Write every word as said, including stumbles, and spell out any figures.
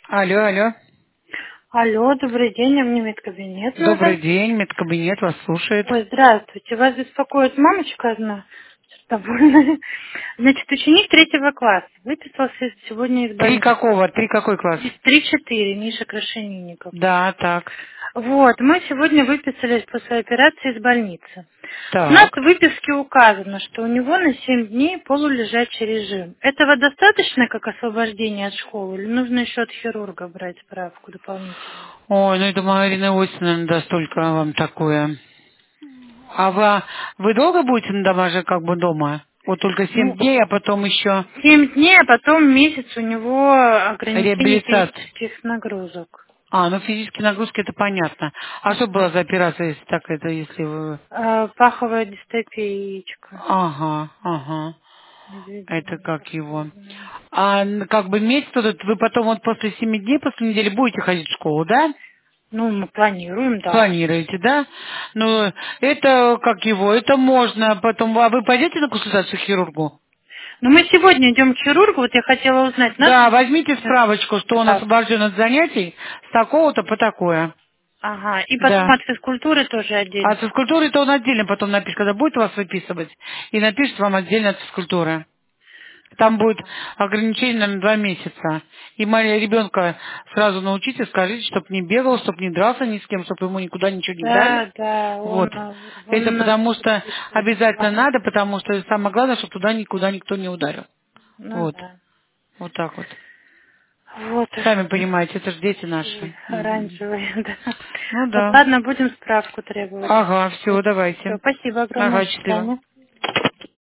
Алло, алло. Алло, добрый день, а мне медкабинет Добрый нужен. день, медкабинет вас слушает. Ой, здравствуйте, вас беспокоит мамочка одна, довольная. Значит, ученик третьего класса выписался из- сегодня из Три больницы. какого? Три какой класс? Три-четыре, Миша Крашенинников. Да, так. Вот, мы сегодня выписались после операции из больницы. У нас Так. в выписке указано, что у него на семь дней полулежачий режим. Этого достаточно как освобождение от школы или нужно еще от хирурга брать справку дополнительную? Ой, ну это Марина Иосифовна даст только вам такое. А вы, вы долго будете на дома как бы дома? Вот только семь Ну, дней, а потом еще Семь дней, а потом месяц у него ограничение реабилитация. физических нагрузок. А, ну физические нагрузки это понятно. А что Ага. была за операция, если так это, если вы... А, паховая дистопия яичка. Ага, ага. Это Разведение как его. паховое. А н- как бы месяц этот, вы потом вот после семи дней, после недели будете ходить в школу, да? Ну, мы планируем, да. Планируете, да? Ну, это как его, это можно потом. А вы пойдете на консультацию к хирургу? Но мы сегодня идем к хирургу, вот я хотела узнать, надо Да, ли возьмите справочку, что он справку? освобожден от занятий с такого-то по такое. Ага, и потом Да. от физкультуры тоже А отдельно. от физкультуры-то он отдельно потом напишет, когда будет вас выписывать, и напишет вам отдельно от физкультуры. Там будет Ага. ограничение на два месяца. И Мария ребенка сразу научите, скажите, чтобы не бегал, чтобы не дрался ни с кем, чтобы ему никуда ничего не дали. Да, да, он, Вот. э, Это он нас потому что записывает. обязательно Ага. надо, потому что самое главное, чтобы туда никуда никто не ударил. Ну Вот. да. Вот так вот. Вот. Сами понимаете, это же дети наши. Ой, Мгм. оранжевый, да. Ну Вот да. ладно, будем справку требовать. Ага, все, Все, давайте. спасибо огромное, Ага, до счастливо. свидания.